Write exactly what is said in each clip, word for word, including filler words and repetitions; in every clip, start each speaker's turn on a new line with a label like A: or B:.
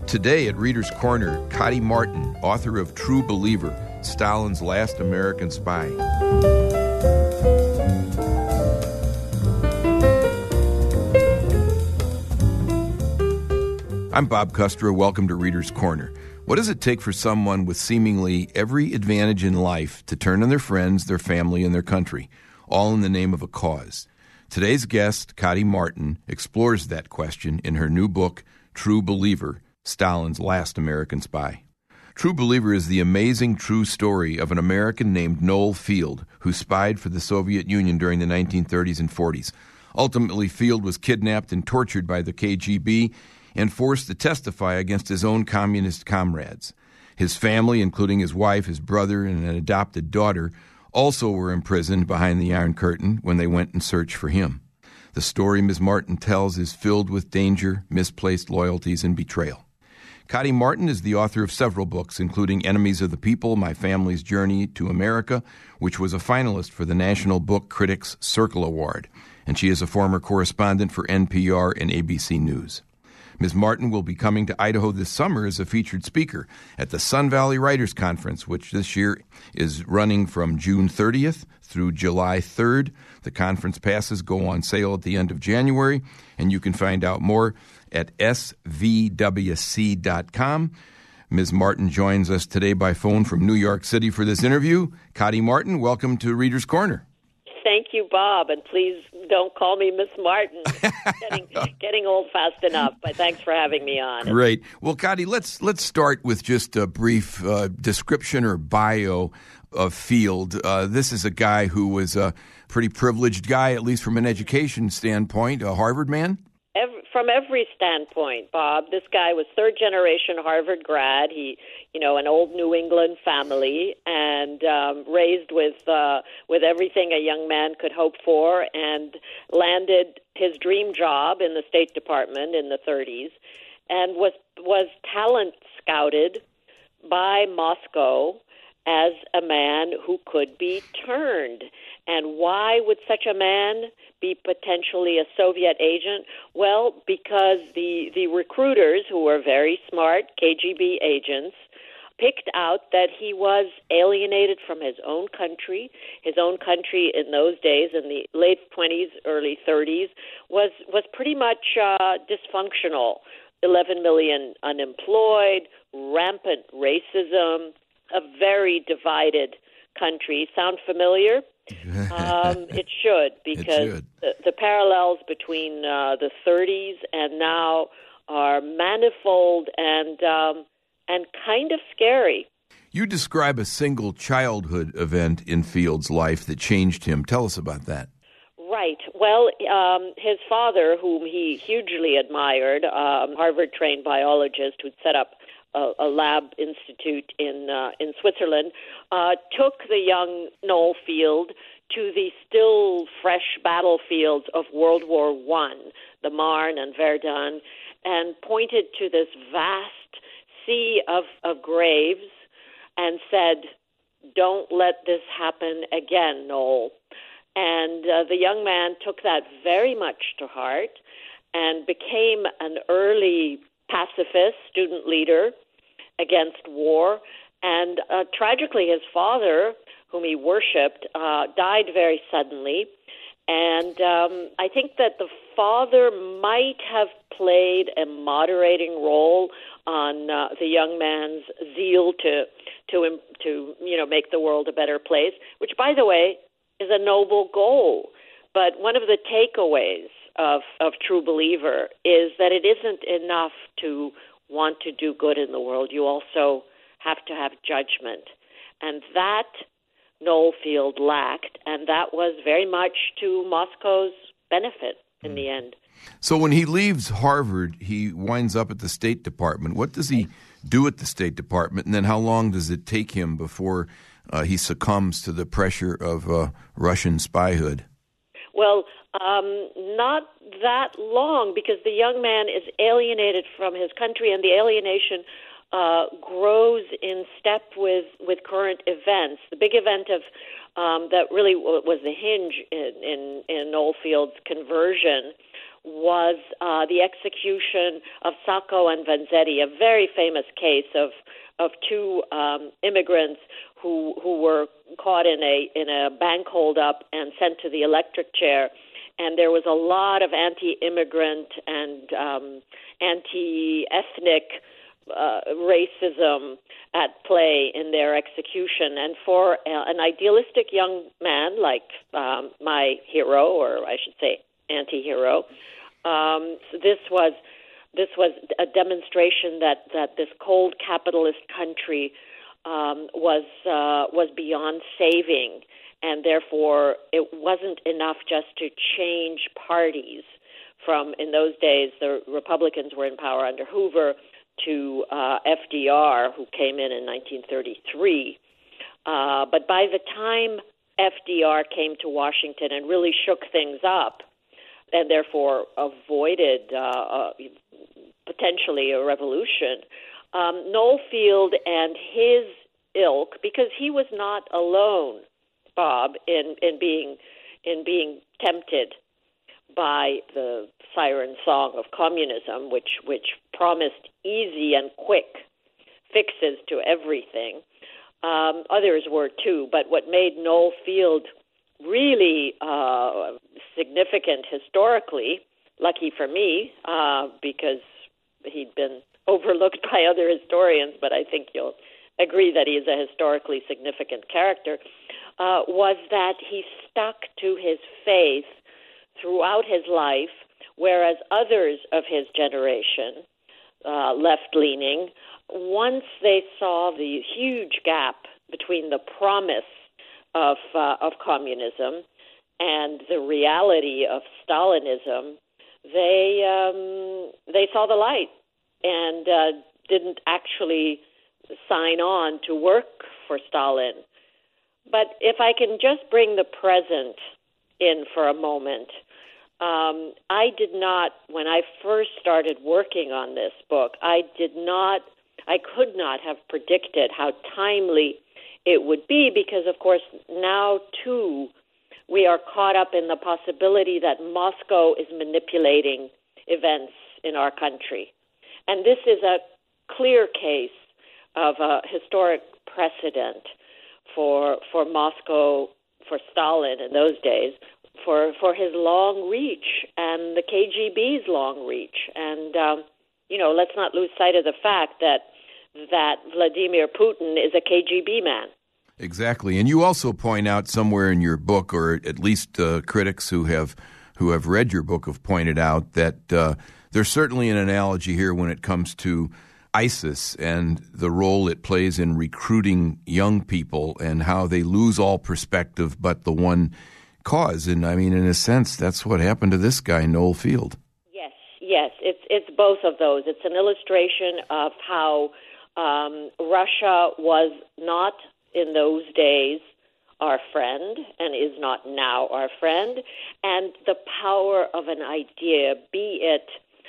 A: Today at Reader's Corner, Cady Martin, author of True Believer, Stalin's Last American Spy. I'm Bob Custra. Welcome to Reader's Corner. What does it take for someone with seemingly every advantage in life to turn on their friends, their family, and their country, all in the name of a cause? Today's guest, Cady Martin, explores that question in her new book, True Believer, Stalin's Last American Spy. True Believer is the amazing true story of an American named Noel Field, who spied for the Soviet Union during the nineteen thirties and forties. Ultimately, Field was kidnapped and tortured by the K G B and forced to testify against his own communist comrades. His family, including his wife, his brother, and an adopted daughter, also were imprisoned behind the Iron Curtain when they went in search for him. The story Miz Martin tells is filled with danger, misplaced loyalties, and betrayal. Cady Martin is the author of several books, including Enemies of the People, My Family's Journey to America, which was a finalist for the National Book Critics Circle Award, and she is a former correspondent for N P R and A B C News. Miz Martin will be coming to Idaho this summer as a featured speaker at the Sun Valley Writers Conference, which this year is running from June thirtieth through July third. The conference passes go on sale at the end of January, and you can find out more at S V W C dot com. Miz Martin joins us today by phone from New York City for this interview. Cady Martin, welcome to Reader's Corner.
B: Thank you, Bob, and please don't call me Miss Martin. getting, getting old fast enough, but thanks for having me on.
A: Great. Well, Cady, let's let's start with just a brief uh, description or bio of Field. Uh, this is a guy who was a pretty privileged guy, at least from an education standpoint, a Harvard man?
B: Every, from every standpoint, Bob, this guy was third-generation Harvard grad. He, you know, an old New England family, and um, raised with uh, with everything a young man could hope for, and landed his dream job in the State Department in the thirties, and was was talent scouted by Moscow as a man who could be turned. And why would such a man be potentially a Soviet agent? Well, because the, the recruiters, who were very smart K G B agents, picked out that he was alienated from his own country. His own country in those days, in the late twenties, early thirties, was, was pretty much uh, dysfunctional. eleven million unemployed, rampant racism, a very divided country. Sound familiar? um, it should, because
A: it should.
B: The, the parallels between uh, the thirties and now are manifold and um, and kind of scary.
A: You describe a single childhood event in Field's life that changed him. Tell us about that.
B: Right. Well, um, his father, whom he hugely admired, um, Harvard-trained biologist who'd set up a, a lab institute in uh, in Switzerland, uh, took the young Noel Field to the still fresh battlefields of World War One, the Marne and Verdun, and pointed to this vast sea of, of graves and said, "Don't let this happen again, Noel." And uh, the young man took that very much to heart and became an early pacifist, student leader against war. And uh, tragically, his father, whom he worshipped, uh, died very suddenly. And um, I think that the father might have played a moderating role on uh, the young man's zeal to to to you know make the world a better place, which, by the way, is a noble goal. But one of the takeaways of, of True Believer is that it isn't enough to want to do good in the world. You also have to have judgment. And that Noel Field lacked, and that was very much to Moscow's benefit in the end.
A: So when he leaves Harvard, he winds up at the State Department. What does he do at the State Department, and then how long does it take him before uh, he succumbs to the pressure of uh, Russian spyhood?
B: Well, um, not that long, because the young man is alienated from his country, and the alienation uh, grows in step with, with current events. The big event of um, that really w- was the hinge in, in, in Noel Field's conversion was uh, the execution of Sacco and Vanzetti, a very famous case of of two um, immigrants who who were caught in a in a bank holdup and sent to the electric chair. And there was a lot of anti-immigrant and um, anti-ethnic uh, racism at play in their execution. And for uh, an idealistic young man like um, my hero, or I should say anti-hero, um, this was this was a demonstration that, that this cold capitalist country um, was uh, was beyond saving. And therefore, it wasn't enough just to change parties from, in those days, the Republicans were in power under Hoover, to uh, F D R, who came in in nineteen thirty-three. Uh, but by the time F D R came to Washington and really shook things up, and therefore avoided uh, uh, potentially a revolution, um, Noel Field and his ilk, because he was not alone, Bob, in, in being in being tempted by the siren song of communism, which which promised easy and quick fixes to everything. Um, others were too, but what made Noel Field really uh, significant historically, lucky for me, uh, because he'd been overlooked by other historians, but I think you'll agree that he is a historically significant character, uh, was that he stuck to his faith throughout his life, whereas others of his generation, uh, left-leaning, once they saw the huge gap between the promise of uh, of communism and the reality of Stalinism, they um, they saw the light and uh, didn't actually sign on to work for Stalin. But if I can just bring the present in for a moment, um, I did not, when I first started working on this book, I did not, I could not have predicted how timely it would be, because, of course, now, too, we are caught up in the possibility that Moscow is manipulating events in our country. And this is a clear case of a historic precedent for for Moscow, for Stalin in those days, for, for his long reach and the K G B's long reach. And, um, you know, let's not lose sight of the fact that that Vladimir Putin is a K G B man.
A: Exactly. And you also point out somewhere in your book, or at least uh, critics who have who have read your book have pointed out, that uh, there's certainly an analogy here when it comes to ISIS and the role it plays in recruiting young people and how they lose all perspective but the one cause. And, I mean, in a sense, that's what happened to this guy, Noel Field.
B: Yes, yes. It's, it's both of those. It's an illustration of how um, Russia was not in those days our friend and is not now our friend, and the power of an idea, be it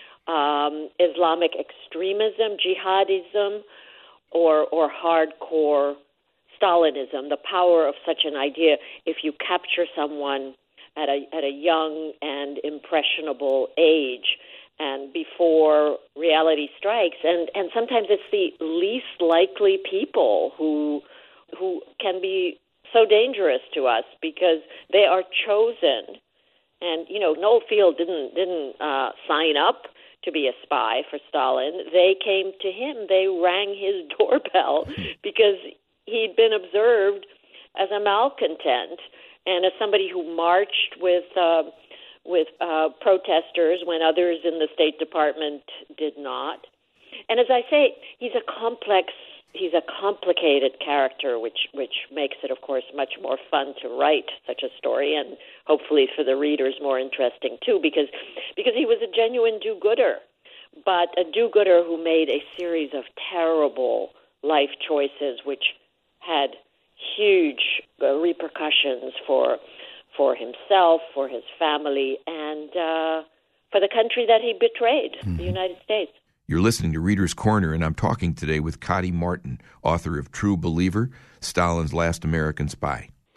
B: um, Islamic extremism, jihadism, or or hardcore Stalinism, the power of such an idea, if you capture someone at a at a young and impressionable age and before reality strikes, and, and sometimes it's the least likely people who who can be so dangerous to us because they are chosen. And, you know, Noel Field didn't didn't uh, sign up to be a spy for Stalin. They came to him. They rang his doorbell because he'd been observed as a malcontent and as somebody who marched with uh, with uh, protesters when others in the State Department did not. And as I say, he's a complex He's a complicated character, which which makes it, of course, much more fun to write such a story, and hopefully for the readers more interesting too, because because he was a genuine do-gooder, but a do-gooder who made a series of terrible life choices, which had huge uh, repercussions for for himself, for his family, and uh, for the country that he betrayed, mm-hmm. the United States.
A: You're listening to Reader's Corner, and I'm talking today with Kadi Martin, author of True Believer, Stalin's Last American Spy.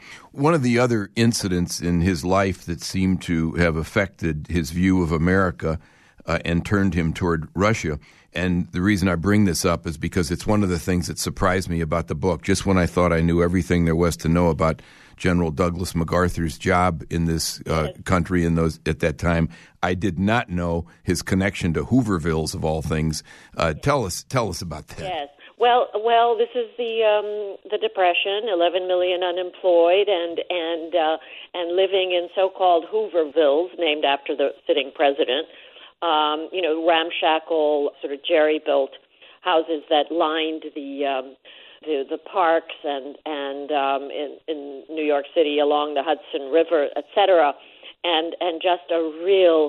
A: One of the other incidents in his life that seemed to have affected his view of America uh, and turned him toward Russia, and the reason I bring this up is because it's one of the things that surprised me about the book. Just when I thought I knew everything there was to know about General Douglas MacArthur's job in this uh, country in those at that time, I did not know his connection to Hoovervilles of all things. Uh, tell us, tell us about that.
B: Yes. Well, well, this is the um, the Depression. eleven million unemployed, and and uh, and living in so-called Hoovervilles, named after the sitting president. Um, you know, ramshackle, sort of jerry-built houses that lined the um, the, the parks and and um, in, in New York City along the Hudson River, et cetera, and and just a real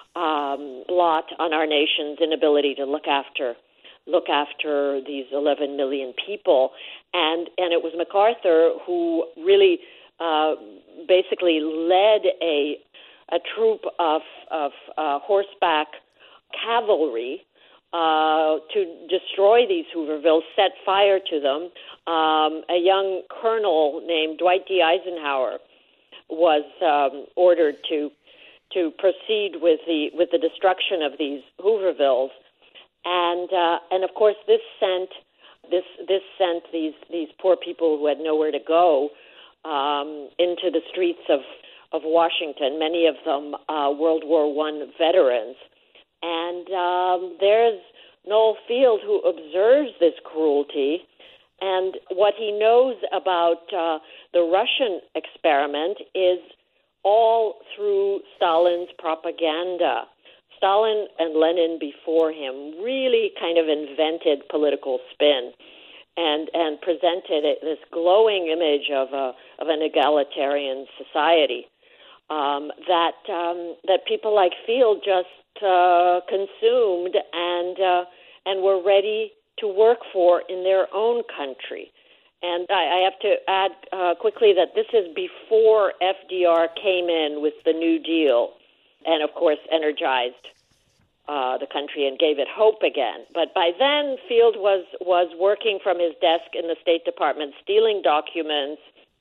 B: um, blot on our nation's inability to look after. look after these eleven million people. And and it was MacArthur who really uh, basically led a a troop of, of uh, horseback cavalry uh, to destroy these Hoovervilles, set fire to them. Um, a young colonel named Dwight D. Eisenhower was um, ordered to to proceed with the with the destruction of these Hoovervilles. And uh, and of course, this sent this this sent these these poor people who had nowhere to go um, into the streets of, of Washington. Many of them uh, World War One veterans. And um, there's Noel Field who observes this cruelty, and what he knows about uh, the Russian experiment is all through Stalin's propaganda. Stalin and Lenin before him really kind of invented political spin and and presented it, this glowing image of a of an egalitarian society um, that um, that people like Field just uh, consumed and uh, and were ready to work for in their own country. And I, I have to add uh, quickly that this is before F D R came in with the New Deal and, of course, energized uh, the country and gave it hope again. But by then, Field was, was working from his desk in the State Department, stealing documents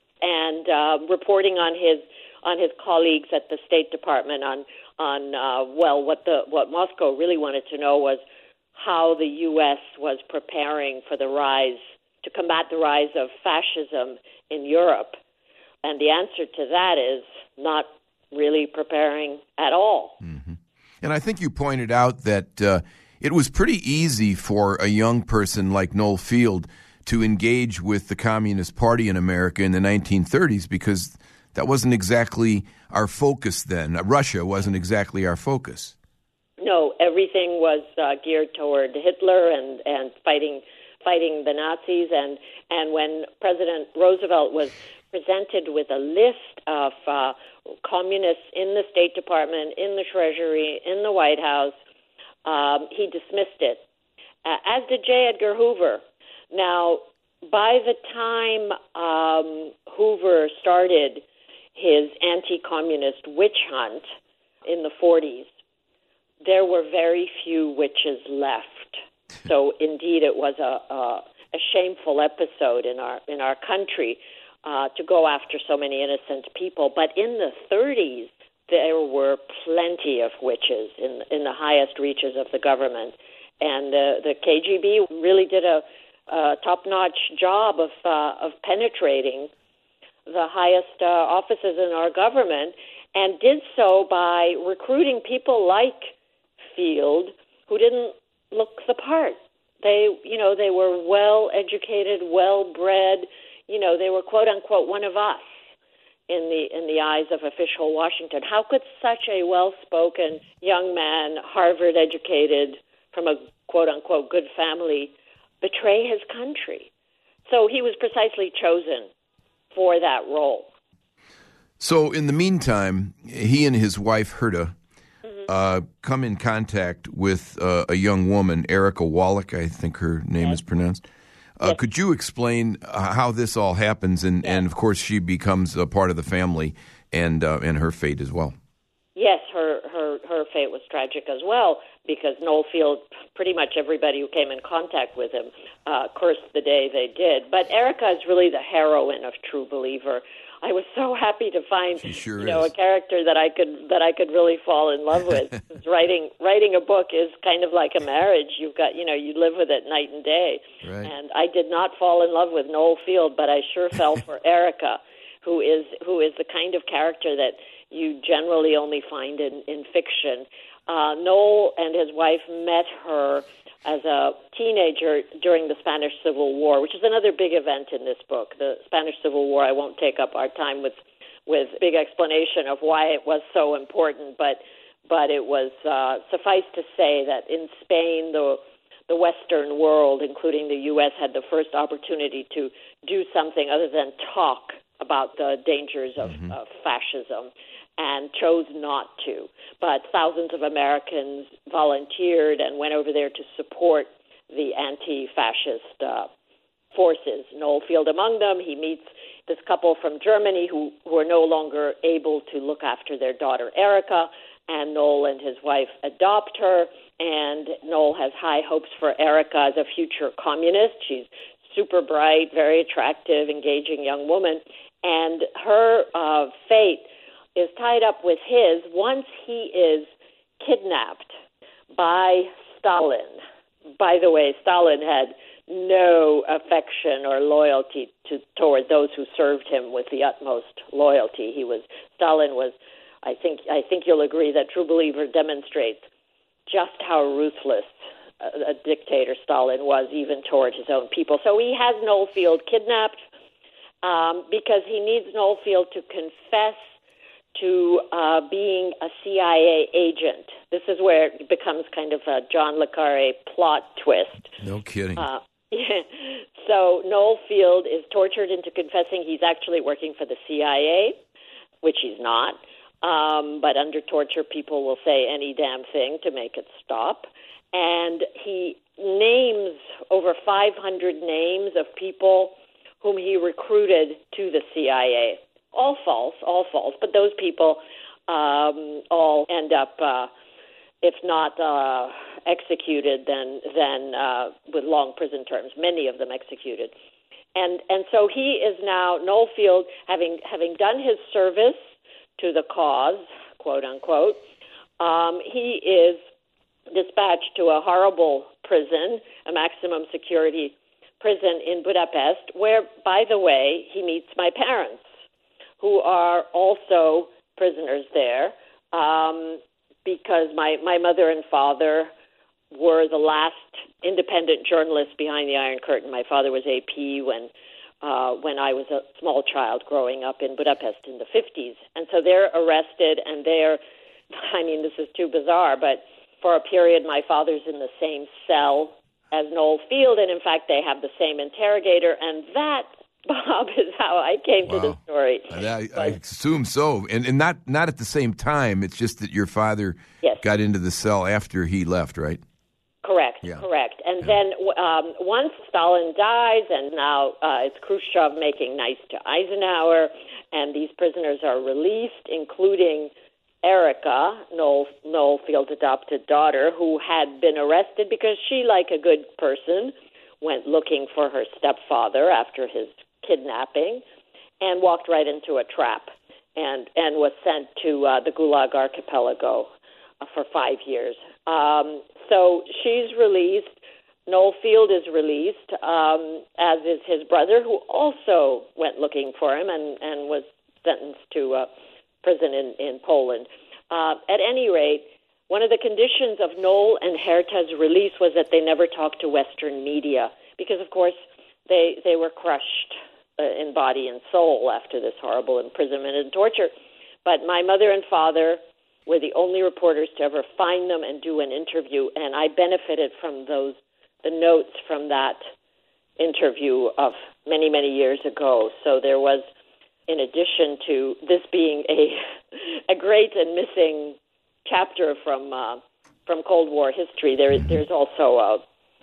B: and uh, reporting on his on his colleagues at the State Department on on uh, well, what the what Moscow really wanted to know was how the U S was preparing for the rise to combat the rise of fascism in Europe. And the answer to that is not really preparing at all.
A: Mm-hmm. And I think you pointed out that uh, it was pretty easy for a young person like Noel Field to engage with the Communist Party in America in the nineteen thirties because that wasn't exactly our focus then. Russia wasn't exactly our focus.
B: No, everything was uh, geared toward Hitler and, and fighting fighting the Nazis. And, and when President Roosevelt was presented with a list of uh, communists in the State Department, in the Treasury, in the White House, um, he dismissed it, uh, as did J. Edgar Hoover. Now, by the time um, Hoover started his anti-communist witch hunt in the forties, there were very few witches left. So, indeed, it was a, a, a shameful episode in our in our country uh, to go after so many innocent people. But in the thirties, there were plenty of witches in in the highest reaches of the government, and uh, the K G B really did a, a top-notch job of uh, of penetrating the highest uh, offices in our government, and did so by recruiting people like Field, who didn't look the part. They, you know, they were well-educated, well-bred. You know, they were quote unquote one of us in the in the eyes of official Washington. How could such a well-spoken young man, Harvard-educated, from a quote unquote good family, betray his country? So he was precisely chosen for that role.
A: So in the meantime, he and his wife Herta Uh, come in contact with uh, a young woman, Erica Wallach, I think her name
B: yes.
A: is pronounced. Uh,
B: yes.
A: Could you explain uh, how this all happens? And,
B: yes.
A: and, of course, she becomes a part of the family and uh, and her fate as well.
B: Yes, her, her, her fate was tragic as well because Noel Field, pretty much everybody who came in contact with him, uh, cursed the day they did. But Erica is really the heroine of True Believer. I was so happy to find
A: She sure
B: you know
A: is.
B: a character that I could that I could really fall in love with. 'Cause writing writing a book is kind of like a marriage. You've got you know you live with it night and day.
A: Right.
B: And I did not fall in love with Noel Field, but I sure fell for Erica, who is who is the kind of character that you generally only find in in fiction. Uh, Noel and his wife met her as a teenager during the Spanish Civil War, which is another big event in this book. The Spanish Civil War, I won't take up our time with with big explanation of why it was so important, but but it was uh, suffice to say that in Spain, the the Western world, including the U S, had the first opportunity to do something other than talk about the dangers of, mm-hmm. of fascism, and chose not to. But thousands of Americans volunteered and went over there to support the anti-fascist uh, forces. Noel Field among them. He meets this couple from Germany who, who are no longer able to look after their daughter, Erica, and Noel and his wife adopt her, and Noel has high hopes for Erica as a future communist. She's super bright, very attractive, engaging young woman, and her uh, fate is tied up with his once he is kidnapped by Stalin. By the way, Stalin had no affection or loyalty to toward those who served him with the utmost loyalty. He was Stalin was, I think, I think you'll agree that True Believer demonstrates just how ruthless a, a dictator Stalin was, even toward his own people. So he has Noel Field kidnapped um, because he needs Noel Field to confess to uh, being a C I A agent. This is where it becomes kind of a John le Carré plot twist.
A: No kidding. Uh,
B: yeah. So Noel Field is tortured into confessing he's actually working for the C I A, which he's not. Um, but under torture, people will say any damn thing to make it stop. And he names over five hundred names of people whom he recruited to the C I A. All false, all false. But those people um, all end up, uh, if not uh, executed, then then uh, with long prison terms. Many of them executed, and and so he is now Noel Field, having having done his service to the cause, quote unquote. Um, he is dispatched to a horrible prison, a maximum security prison in Budapest, where, by the way, he meets my parents, who are also prisoners there, um, because my, my mother and father were the last independent journalists behind the Iron Curtain. My father was A P when uh, when I was a small child growing up in Budapest in the fifties. And so they're arrested, and they're, I mean, this is too bizarre, but for a period my father's in the same cell as Noel Field, and in fact they have the same interrogator, and that, Bob, is how I came
A: wow.
B: to the story.
A: I, I assume so, and and not not at the same time. It's just that your father
B: yes.
A: got into the cell after he left, right?
B: Correct,
A: yeah.
B: correct. And
A: yeah.
B: then um, once Stalin dies, and now uh, it's Khrushchev making nice to Eisenhower, and these prisoners are released, including Erica, Noel, Noel Field's adopted daughter, who had been arrested because she, like a good person, went looking for her stepfather after his kidnapping and walked right into a trap and, and was sent to uh, the Gulag Archipelago uh, for five years. Um, so she's released. Noel Field is released, um, as is his brother, who also went looking for him and, and was sentenced to uh, prison in, in Poland. Uh, at any rate, one of the conditions of Noel and Herta's release was that they never talked to Western media because, of course, they they were crushed uh, in body and soul after this horrible imprisonment and torture. But my mother and father were the only reporters to ever find them and do an interview, and I benefited from those the notes from that interview of many, many years ago. So there was, in addition to this being a a great and missing chapter from uh, from Cold War history, there is there's also a,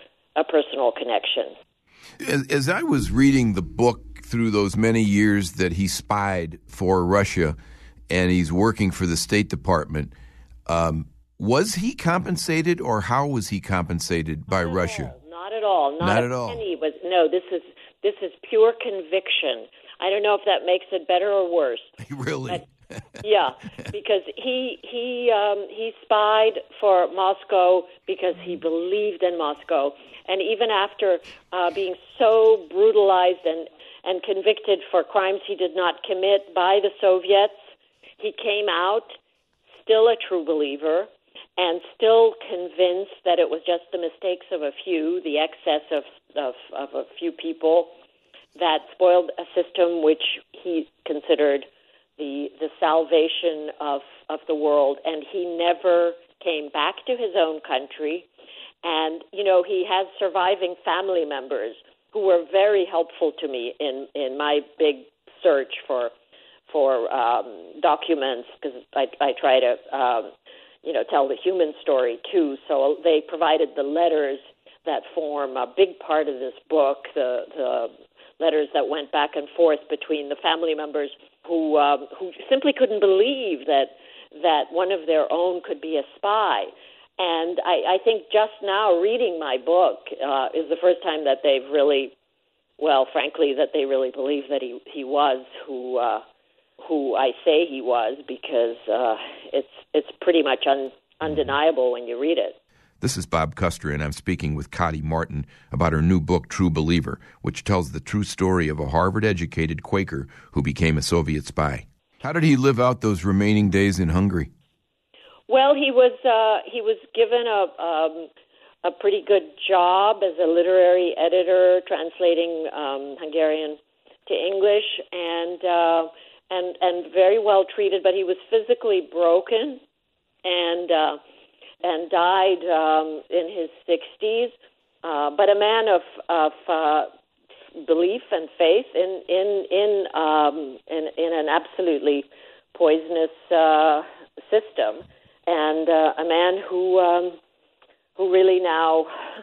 B: a personal connection.
A: As, as I was reading the book through those many years that he spied for Russia, and he's working for the State Department, um, was he compensated, or how was he compensated by
B: not
A: Russia?
B: All, not at all. Not,
A: not
B: a
A: at all.
B: Penny was, no, this is this is pure conviction. I don't know if that makes it better or worse.
A: Really?
B: But, yeah, because he he um, he spied for Moscow because he believed in Moscow, and even after uh, being so brutalized and and convicted for crimes he did not commit by the Soviets, he came out still a true believer and still convinced that it was just the mistakes of a few, the excess of of, of a few people that spoiled a system which he considered the the salvation of, of the world. And he never came back to his own country. And, you know, he has surviving family members who were very helpful to me in, in my big search for for um, documents, because I, I try to, um, you know, tell the human story, too. So they provided the letters that form a big part of this book, the, the letters that went back and forth between the family members who um, who simply couldn't believe that that one of their own could be a spy. And I, I think just now reading my book uh, is the first time that they've really, well, frankly, that they really believe that he, he was who uh, who I say he was, because uh, it's it's pretty much un, undeniable when you read it.
A: This is Bob Custer, and I'm speaking with Cottie Martin about her new book, True Believer, which tells the true story of a Harvard-educated Quaker who became a Soviet spy. How did he live out those remaining days in Hungary?
B: Well, he was uh, he was given a um, a pretty good job as a literary editor, translating um, Hungarian to English, and uh, and and very well treated. But he was physically broken, and uh, and died um, in his sixties. Uh, but a man of of uh, belief and faith in in in um, in, in an absolutely poisonous uh, system. And uh, a man who um, who really now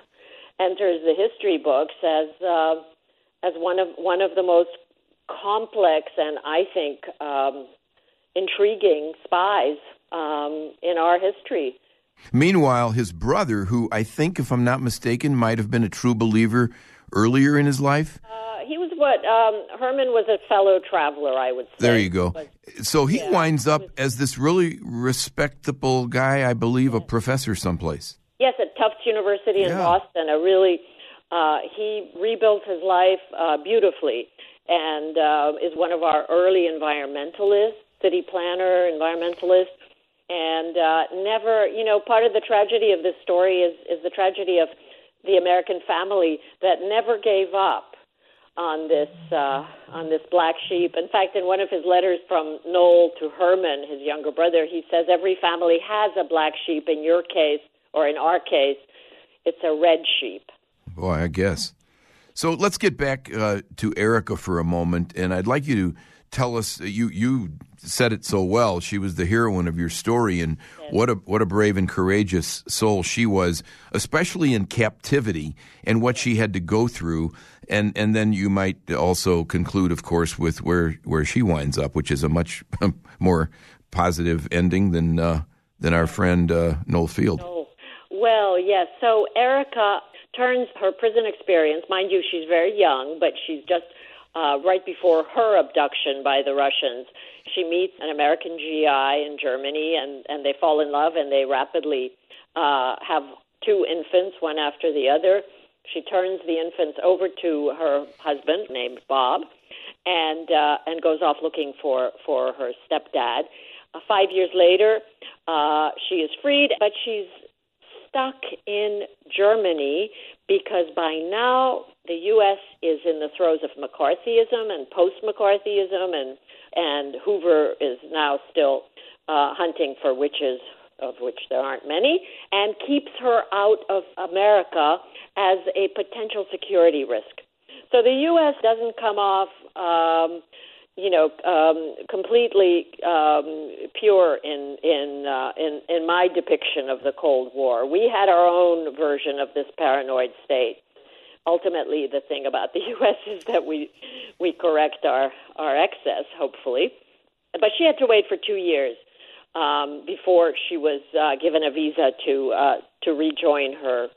B: enters the history books as uh, as one of one of the most complex and I think um, intriguing spies um, in our history.
A: Meanwhile, his brother, who I think, if I'm not mistaken, might have been a true believer earlier in his life.
B: Uh, he was what um, Herman was a fellow traveler, I would say.
A: There you go.
B: But,
A: so he
B: yeah,
A: winds up was, as this really respectable guy, I believe, yes. a professor someplace.
B: Yes, at Tufts University in
A: yeah.
B: Boston. A really, uh, he rebuilt his life uh, beautifully, and uh, is one of our early environmentalists, city planner, environmentalist. And uh, never, you know, part of the tragedy of this story is, is the tragedy of the American family that never gave up on this uh, on this black sheep. In fact, in one of his letters from Noel to Herman, his younger brother, he says every family has a black sheep. In your case, or in our case, it's a red sheep.
A: Boy, I guess. So let's get back uh, to Erica for a moment, and I'd like you to tell us, you you said it so well, she was the heroine of your story, and yes. what a what a brave and courageous soul she was, especially in captivity, and what she had to go through. And and then you might also conclude, of course, with where, where she winds up, which is a much more positive ending than uh, than our friend uh, Noel Field.
B: Oh. Well, yes. So Erica turns her prison experience, mind you, she's very young, but she's just uh, right before her abduction by the Russians. She meets an American G I in Germany, and, and they fall in love, and they rapidly uh, have two infants, one after the other. She turns the infants over to her husband, named Bob, and uh, and goes off looking for, for her stepdad. Uh, five years later, uh, she is freed, but she's stuck in Germany because by now the U S is in the throes of McCarthyism and post-McCarthyism, and and Hoover is now still uh, hunting for witches, of which there aren't many, and keeps her out of America as a potential security risk. So the U S doesn't come off, um, you know, um, completely um, pure in in, uh, in in my depiction of the Cold War. We had our own version of this paranoid state. Ultimately, the thing about the U S is that we we correct our, our excess, hopefully. But she had to wait for two years um, before she was uh, given a visa to uh, to rejoin her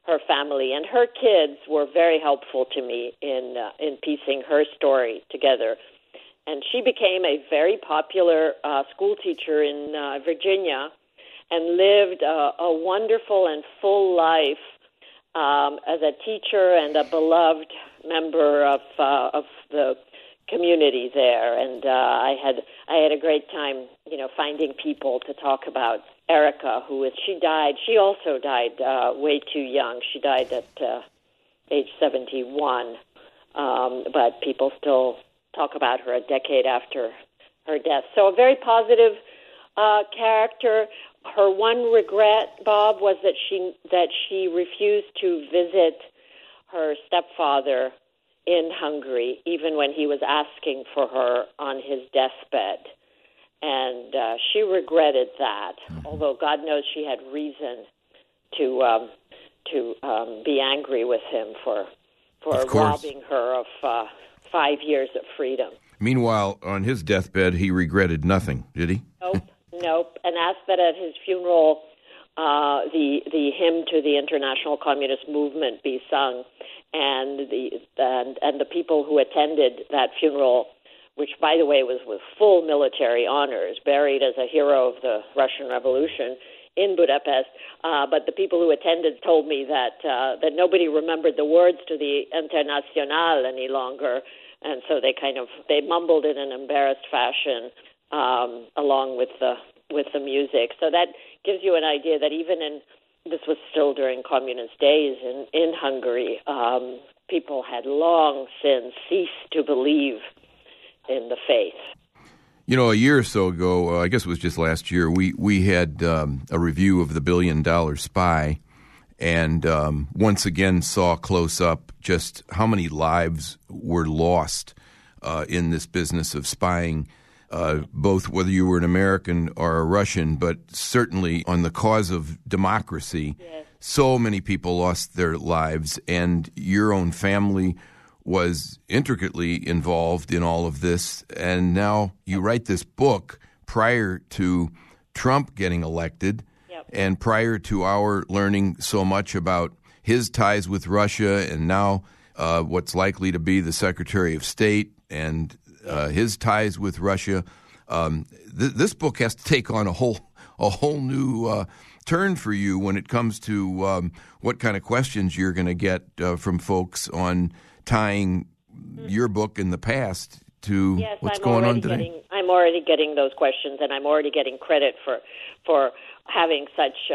B: her family. And her kids were very helpful to me in uh, in piecing her story together. And she became a very popular uh, school teacher in uh, Virginia and lived a, a wonderful and full life um, as a teacher and a beloved member of uh, of the community there. And uh, I had I had a great time, you know, finding people to talk about Erica, who is she died. She also died uh, way too young. She died at uh, age seventy-one, um, but people still talk about her a decade after her death. So a very positive uh, character. Her one regret, Bob, was that she that she refused to visit her stepfather in Hungary, even when he was asking for her on his deathbed. And uh, she regretted that, mm-hmm. although God knows she had reason to um, to um, be angry with him for for robbing her of uh, five years of freedom.
A: Meanwhile, on his deathbed, he regretted nothing, did he?
B: Nope, nope. And asked that at his funeral, uh, the the hymn to the International Communist Movement be sung, and the and and the people who attended that funeral, which, by the way, was with full military honors, buried as a hero of the Russian Revolution in Budapest. Uh, but the people who attended told me that uh, that nobody remembered the words to the Internationale any longer, and so they kind of they mumbled in an embarrassed fashion um, along with the with the music. So that gives you an idea that even in this was still during communist days in in Hungary, um, people had long since ceased to believe in the faith.
A: You know, a year or so ago, uh, I guess it was just last year, we, we had um, a review of The Billion Dollar Spy, and um, once again saw close up just how many lives were lost uh, in this business of spying, uh, both whether you were an American or a Russian, but certainly on the cause of democracy.
B: Yes. So
A: many people lost their lives, and your own family was intricately involved in all of this, and now you write this book prior to Trump getting elected,
B: yep.
A: and prior to our learning so much about his ties with Russia, and now uh, what's likely to be the Secretary of State and uh, his ties with Russia. Um, th- this book has to take on a whole a whole new uh, turn for you when it comes to um, what kind of questions you're going to get uh, from folks on tying your book in the past to
B: yes,
A: what's
B: I'm
A: going on
B: today.
A: Getting,
B: I'm already getting those questions, and I'm already getting credit for for having such uh,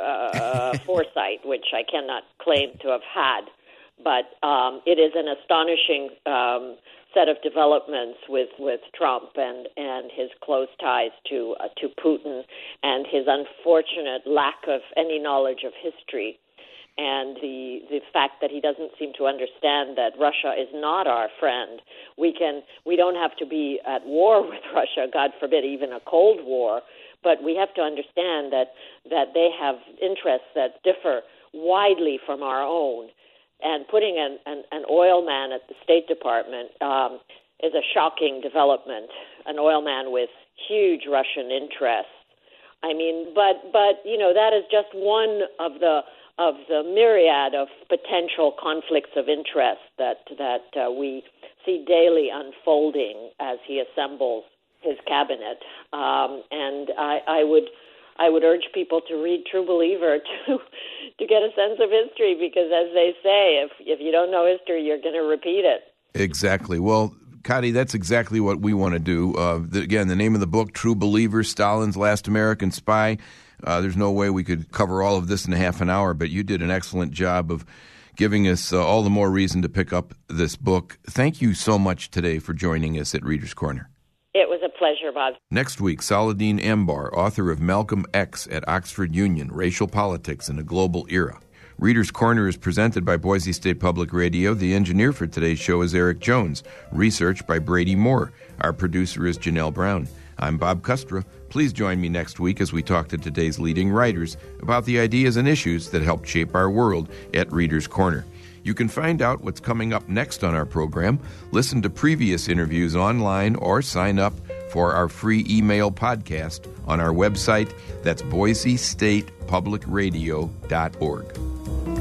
B: uh, foresight, which I cannot claim to have had. But um, it is an astonishing um, set of developments with, with Trump and, and his close ties to uh, to Putin and his unfortunate lack of any knowledge of history. And the the fact that he doesn't seem to understand that Russia is not our friend. We can we don't have to be at war with Russia, God forbid, even a Cold War, but we have to understand that that they have interests that differ widely from our own. And putting an, an, an oil man at the State Department um, is a shocking development. An oil man with huge Russian interests. I mean, but but you know that is just one of the of the myriad of potential conflicts of interest that that uh, we see daily unfolding as he assembles his cabinet. Um, and I, I would I would urge people to read True Believer to to get a sense of history, because as they say, if if you don't know history, you're going to repeat it.
A: Exactly. Well, Kadi, that's exactly what we want to do. Uh, the, again, the name of the book, True Believer, Stalin's Last American Spy. Uh, there's no way we could cover all of this in a half an hour, but you did an excellent job of giving us uh, all the more reason to pick up this book. Thank you so much today for joining us at Reader's Corner.
B: It was a pleasure, Bob.
A: Next week, Saladin Ambar, author of Malcolm X at Oxford Union, Racial Politics in a Global Era. Reader's Corner is presented by Boise State Public Radio. The engineer for today's show is Eric Jones. Research by Brady Moore. Our producer is Janelle Brown. I'm Bob Custra. Please join me next week as we talk to today's leading writers about the ideas and issues that helped shape our world at Reader's Corner. You can find out what's coming up next on our program, listen to previous interviews online, or sign up for our free email podcast on our website. That's boise state public radio dot org.